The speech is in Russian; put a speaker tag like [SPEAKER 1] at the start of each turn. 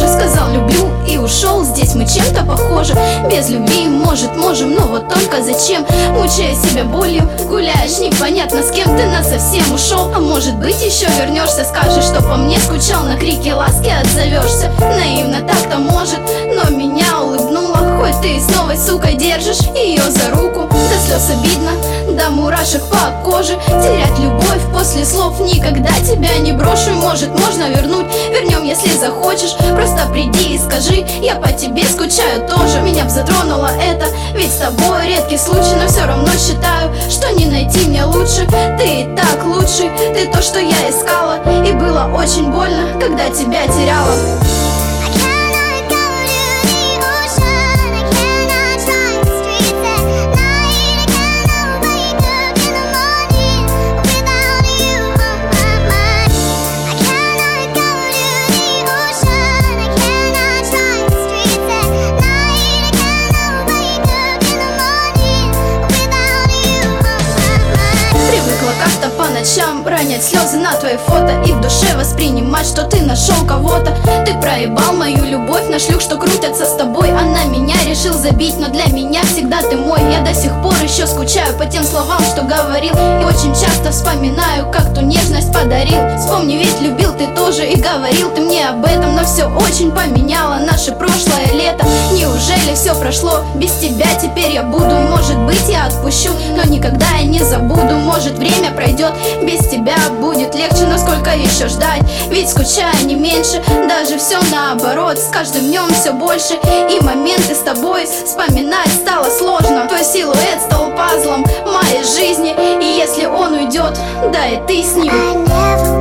[SPEAKER 1] тоже сказал люблю и ушел. Здесь мы чем-то похожи. Без любви, может, можем, но вот только зачем? Мучая себя болью, гуляешь непонятно с кем. Ты насовсем ушел, а может быть еще вернешься. Скажешь, что по мне скучал, на крики ласки отзовешься. Наивно так-то может, но меня улыбнула. Хоть ты и с новой сукой держишь ее за руку. До слез обидно, до мурашек по коже. Терять любовь после слов никогда тебя не брошу. Может, можно вернуть, вернем, если захочешь. Просто приди и скажи, я по тебе скучаю тоже. Меня б затронуло это, ведь с тобой редкий случай. Но все равно считаю, что не найти мне лучше. Ты и так лучший, ты то, что я искала. И было очень больно, когда тебя теряла. Как-то по ночам ронять слезы на твои фото и в душе воспринимать, что ты нашел кого-то. Ты проебал мою любовь на шлюх, что крутятся с тобой. Она меня решил забить, но для меня всегда ты мой. Я до сих пор еще скучаю по тем словам, что говорил. И очень часто вспоминаю, как ту нежность подарил. Вспомни, ведь любил ты тоже и говорил ты мне об этом. Но все очень поменяло наше прошлое лето. Неужели все прошло без тебя? Теперь я буду, может быть, я отпущу, но никогда я не забуду. Может, время пройдет, без тебя будет легче. Но сколько еще ждать, ведь скучаю не меньше. Даже все наоборот, с каждым днем все больше. И моменты с тобой вспоминать стало сложно. Твой силуэт стал пазлом моей жизни. И если он уйдет, да и ты с ним.